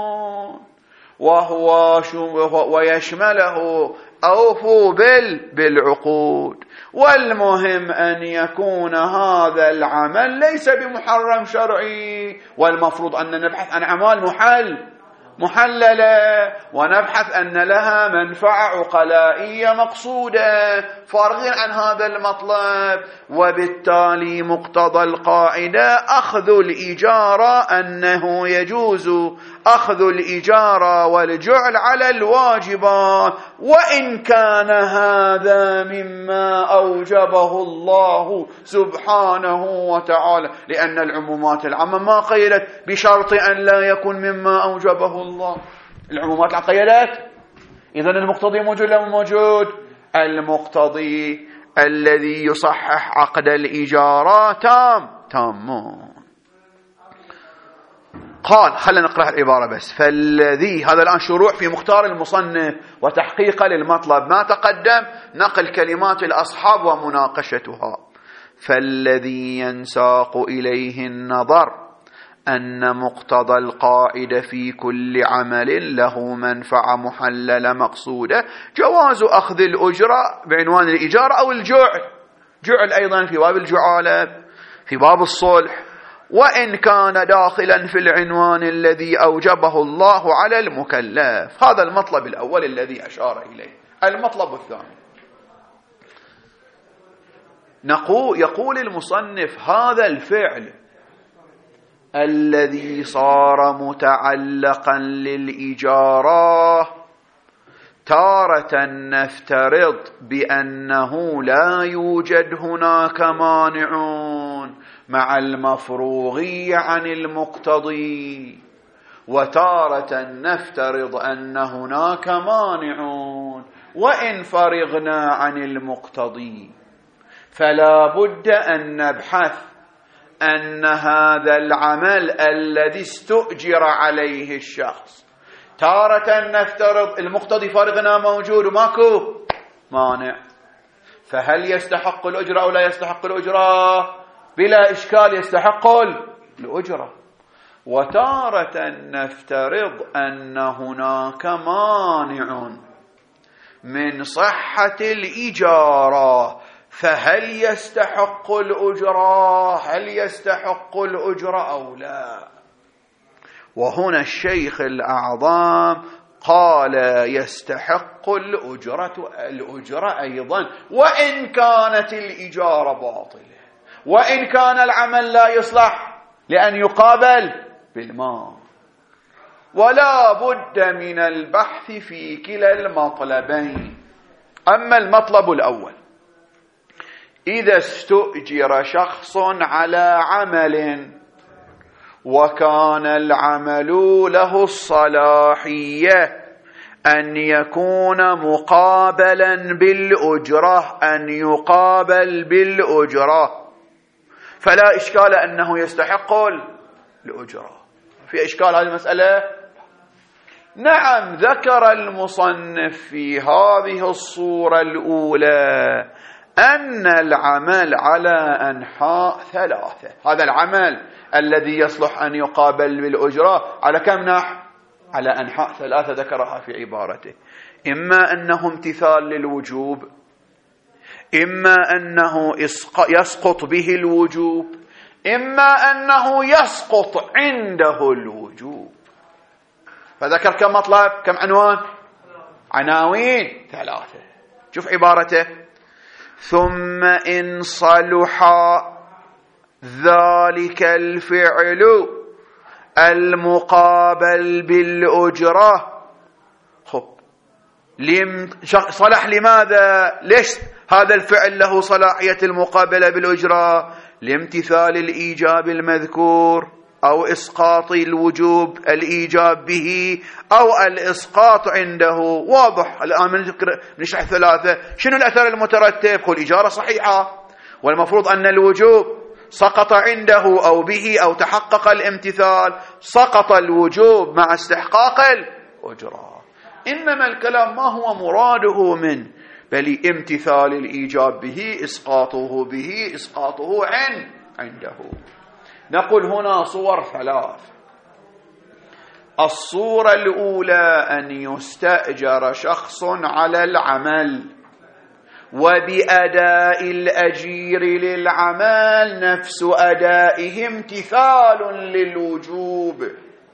وهو ويشمله أوفوا بالعقود. والمهم أن يكون هذا العمل ليس بمحرم شرعي، والمفروض أن نبحث عن أعمال محل محللة، ونبحث أن لها منفعة عقلائية مقصودة، فارغين عن هذا المطلب. وبالتالي مقتضى القاعدة أخذ الإجارة، أنه يجوز أخذ الإجارة والجعل على الواجبات، وإن كان هذا مما أوجبه الله سبحانه وتعالى، لأن العمومات العامة ما قيدت بشرط أن لا يكون مما أوجبه الله. العمومات العامة قيدت، إذن المقتضي موجود لا موجود؟ المقتضي الذي يصحح عقد الإجارة تام تام. قال خلنا نقرأ العبارة بس. فالذي، هذا الآن شروع في مختار المصنف وتحقيق للمطلب، ما تقدم نقل كلمات الأصحاب ومناقشتها. فالذي ينساق إليه النظر أن مقتضى القاعدة في كل عمل له منفعة محللة مقصودة جواز أخذ الأجرة بعنوان الإجارة أو الجعل، جعل أيضا في باب الجعالة في باب الصلح، وإن كان داخلا في العنوان الذي أوجبه الله على المكلف. هذا المطلب الأول الذي أشار إليه. المطلب الثاني، نقول يقول المصنف هذا الفعل الذي صار متعلقا للإجارة تارة نفترض بأنه لا يوجد هناك مانعون مع المفروغي عن المقتضي، وتارة نفترض أن هناك مانعون وإن فرغنا عن المقتضي. فلا بد أن نبحث أن هذا العمل الذي استؤجر عليه الشخص، تارة نفترض المقتضي فرغنا موجود وماكو مانع، فهل يستحق الأجرة أو لا يستحق الأجرة؟ بلا إشكال يستحق الأجرة. وتارة نفترض أن هناك مانع من صحة الإجارة، فهل يستحق الأجرة؟ هل يستحق الأجرة أو لا؟ وهنا الشيخ الأعظم قال يستحق الأجرة الأجرة أيضا وإن كانت الإجارة باطلة، وإن كان العمل لا يصلح لأن يقابل بالمال. ولا بد من البحث في كلا المطلبين. أما المطلب الأول، إذا استؤجر شخص على عمل وكان العمل له الصلاحية أن يكون مقابلا بالأجرة، أن يقابل بالأجرة، فلا إشكال أنه يستحق الأجرة. في إشكال هذه المسألة؟ نعم، ذكر المصنف في هذه الصورة الأولى أن العمل على أنحاء ثلاثة. هذا العمل الذي يصلح أن يقابل بالأجرة على كم نحو؟ على أنحاء ثلاثة ذكرها في عبارته. إما أنه امتثال للوجوب، إما أنه يسقط به الوجوب، إما أنه يسقط عنده الوجوب. فذكر كم مطلب، كم عنوان؟ عناوين ثلاثة. شوف عبارته: ثم إن صلح ذلك الفعل المقابل بالأجرة. خب، لم صلح لماذا؟ ليش هذا الفعل له صلاحية المقابلة بالأجرة؟ لامتثال الإيجاب المذكور، أو إسقاط الوجوب الإيجاب به، أو الإسقاط عنده. واضح. الآن نشرح ثلاثة. شنو الأثر المترتب؟ قل إجارة صحيحة، والمفروض أن الوجوب سقط عنده أو به، أو تحقق الامتثال، سقط الوجوب مع استحقاق الأجرة. إنما الكلام ما هو مراده من بل امتثال الإيجاب به، إسقاطه به، إسقاطه عن عنده. نقول هنا صور ثلاث. الصورة الأولى أن يستأجر شخص على العمل، وبأداء الأجير للعمل نفس أدائه امتثال للوجوب،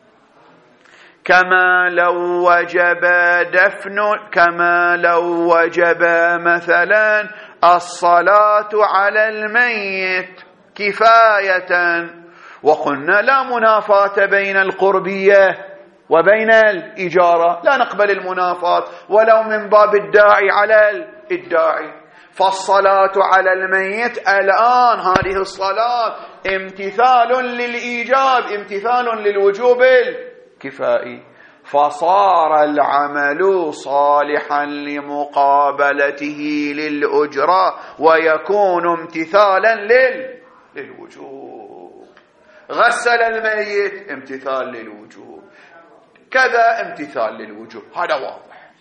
كما لو وجب دفن كما لو وجب مثلا الصلاة على الميت كفاية. وقلنا لا منافاة بين القربية وبين الإجارة، لا نقبل المنافاة ولو من باب الداعي على الداعي. فالصلاة على الميت الآن هذه الصلاة امتثال للإيجاب، امتثال للوجوب الكفائي، فصار العمل صالحا لمقابلته للأجرة، ويكون امتثالا لل... للوجوب. غسل الميت امتثال للوجوب، كذا امتثال للوجوب، هذا واضح.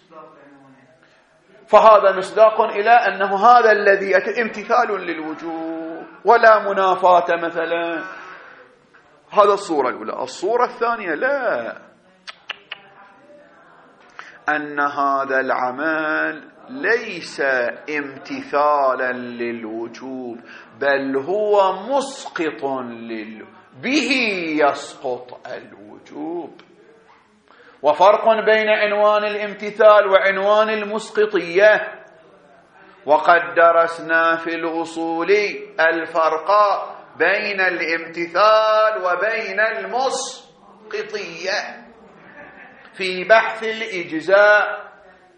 فهذا مصداق إلى أنه هذا الذي امتثال للوجوب ولا منافاة مثلا. هذا الصورة الأولى. الصورة الثانية لا، أن هذا العمل ليس امتثالا للوجوب، بل هو مسقط لل به يسقط الوجوب. وفرق بين عنوان الامتثال وعنوان المسقطية، وقد درسنا في الأصول الفرق بين الامتثال وبين المسقطية في بحث الإجزاء.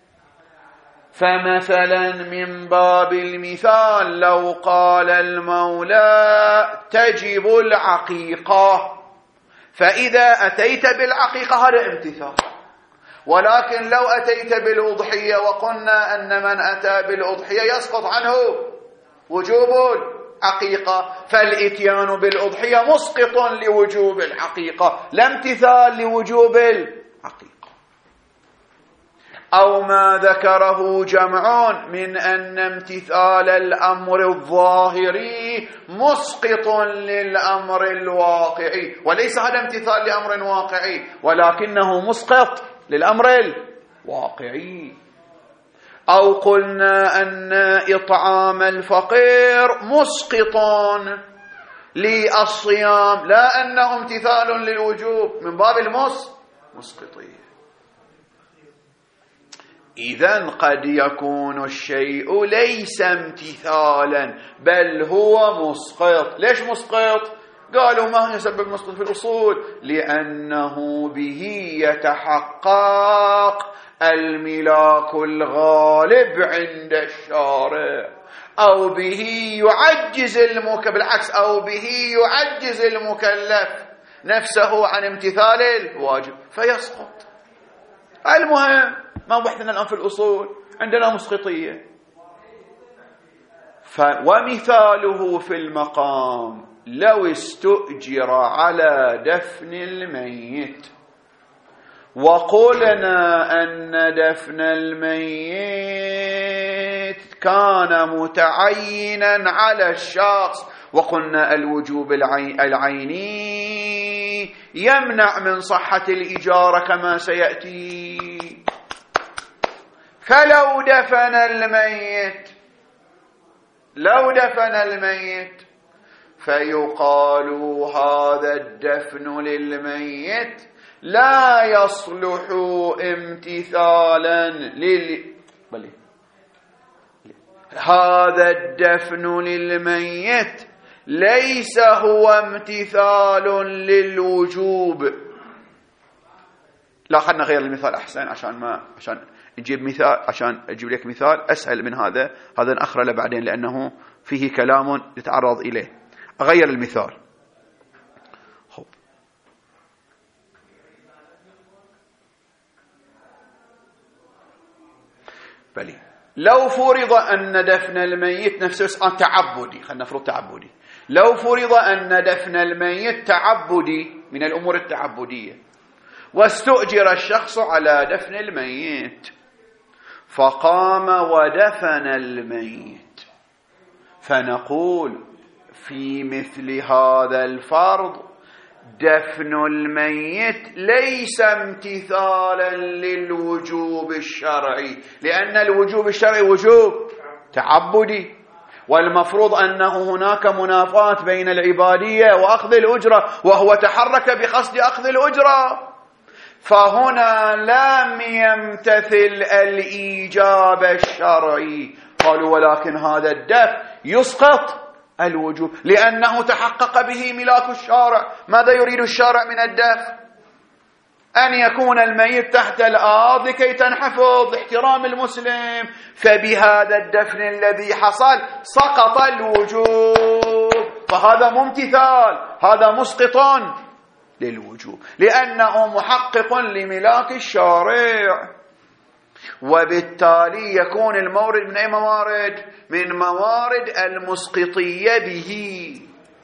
فمثلا من باب المثال لو قال المولى تجب العقيقة، فإذا أتيت بالعقيقة هذا امتثال. ولكن لو أتيت بالأضحية وقلنا أن من أتى بالأضحية يسقط عنه وجوب العقيقة، فالإتيان بالأضحية مسقط لوجوب العقيقة، لا امتثال لوجوب العقيقة. أو ما ذكره جمع من أن امتثال الأمر الظاهري مسقط للأمر الواقعي، وليس هذا امتثال لأمر واقعي ولكنه مسقط للأمر الواقعي. أو قلنا أن إطعام الفقير مسقط للصيام، لا أنه امتثال للوجوب من باب المس مسقطية. إذن قد يكون الشيء ليس امتثالا بل هو مسقط. ليش مسقط؟ قالوا ما هي سبب مسقط في الأصول؟ لأنه به يتحقق الملاك الغالب عند الشارع، أو به يعجز المكلف، بالعكس أو به يعجز المكلف نفسه عن امتثال الواجب فيسقط. المهم ما بحثنا الآن في الأصول، عندنا مسقطية. ف... ومثاله في المقام لو استؤجر على دفن الميت وقلنا أن دفن الميت كان متعينا على الشخص، وقلنا الوجوب العيني يمنع من صحة الإجارة كما سيأتي. فلو دفن الميت لو دفن الميت فيقال هذا الدفن للميت لا يصلح امتثالا لل بل هذا الدفن للميت ليس هو امتثال للوجوب. لا، خلنا غير المثال أحسن عشان ما عشان نجيب مثال، عشان أجيب لك مثال أسهل من هذا. هذا نأخره لبعدين لأنه فيه كلام يتعرض إليه. أغير المثال. خب. بلي لو فرض أن دفن الميت نفسه تعبدي، خلنا نفرض تعبدي، لو فرض أن دفن الميت تعبدي من الأمور التعبدية، واستؤجر الشخص على دفن الميت فقام ودفن الميت، فنقول في مثل هذا الفرض دفن الميت ليس امتثالا للوجوب الشرعي، لأن الوجوب الشرعي وجوب تعبدي، والمفروض أنه هناك منافاة بين العبادية وأخذ الأجرة، وهو تحرك بقصد أخذ الأجرة، فهنا لم يمتثل الإيجاب الشرعي. قالوا ولكن هذا الدفن يسقط الوجوب لأنه تحقق به ملاك الشارع. ماذا يريد الشارع من الدفن؟ أن يكون الميت تحت الأرض لكي تنحفظ احترام المسلم، فبهذا الدفن الذي حصل سقط الوجوب، فهذا ممتثال، هذا مسقط للوجوب لأنه محقق لملاك الشارع. وبالتالي يكون المورد من أي موارد؟ من موارد المسقطية به.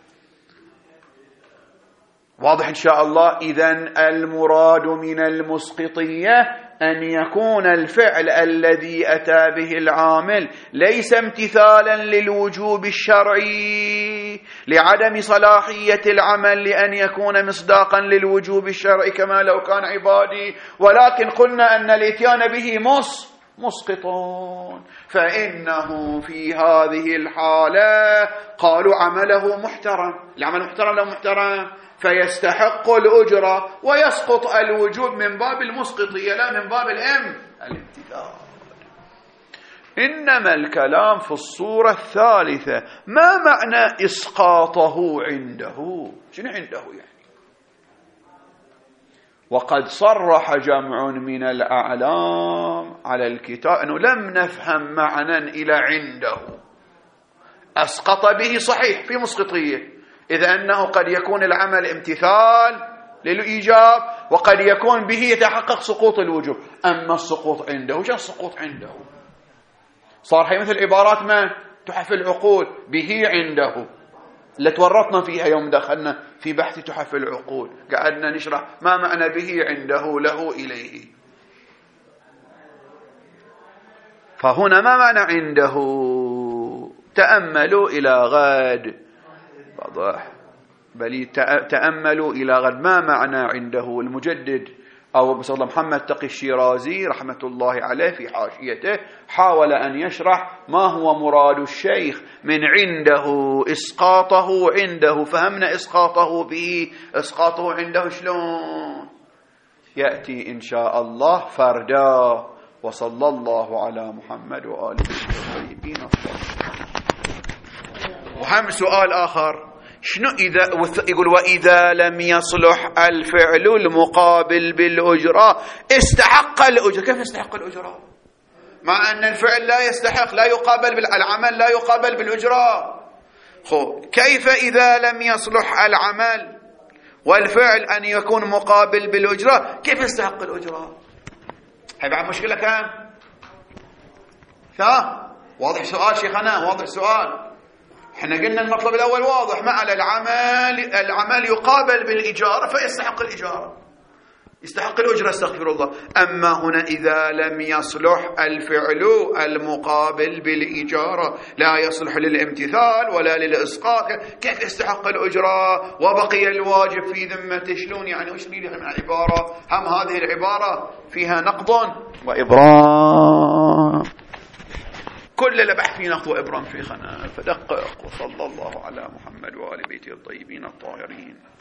واضح إن شاء الله؟ إذن المراد من المسقطية أن يكون الفعل الذي أتى به العامل ليس امتثالا للوجوب الشرعي لعدم صلاحية العمل لأن يكون مصداقا للوجوب الشرعي كما لو كان عبادي، ولكن قلنا أن الاتيان به مص مسقطون، فإنه في هذه الحالة قالوا عمله محترم. العمل محترم لا محترم؟ فيستحق الأجرة ويسقط الوجوب من باب المسقطية لا من باب الام الامتثال. إنما الكلام في الصورة الثالثة، ما معنى إسقاطه عنده؟ شنو عنده يعني؟ وقد صرح جمع من الأعلام على الكتاب أنه لم نفهم معنى إلى عنده. أسقط به صحيح في مسقطية، إذا أنه قد يكون العمل امتثال للإيجاب وقد يكون به يتحقق سقوط الوجوب. أما السقوط عنده، شو السقوط عنده؟ صار هي مثل عبارات ما تحف العقول به عنده اللي تورطنا فيها يوم دخلنا في بحث تحف العقول، قعدنا نشرح ما معنى به عنده له إليه. فهنا ما معنى عنده؟ تأملوا إلى غد. واضح؟ بل تأملوا إلى غد ما معنى عنده. المجدد أو أبو صلى محمد تقي الشيرازي رحمة الله عليه في حاشيته حاول أن يشرح ما هو مراد الشيخ من عنده، إسقاطه عنده. فهمنا إسقاطه به، إسقاطه عنده شلون؟ يأتي إن شاء الله فردا. وصلى الله على محمد وآله الطيبين الطاهرين. وهم سؤال آخر، شنو إذا يقول وإذا لم يصلح الفعل المقابل بالأجرة استحق الأجرة؟ كيف يستحق الأجرة مع أن الفعل لا يستحق، لا يقابل بالعمل، لا يقابل بالأجرة؟ خو كيف إذا لم يصلح العمل والفعل أن يكون مقابل بالأجرة كيف يستحق الأجرة؟ هاي بعد مشكلة كم؟ ثا واضح سؤال شيخنا؟ واضح سؤال. احنا قلنا المطلب الأول واضح، ما على العمل العمل يقابل بالإجارة فيستحق الإجارة، يستحق الأجرة، استغفر الله. أما هنا إذا لم يصلح الفعل المقابل بالإجارة، لا يصلح للامتثال ولا للإسقاط، كيف يستحق الأجرة وبقي الواجب في ذمته؟ شلون يعني؟ وش نريد من عبارة؟ هم هذه العبارة فيها نقض وإبرام، كل لبح في نقض وإبرام في خنا، فدقق. وصلى الله على محمد وآل بيته الطيبين الطاهرين.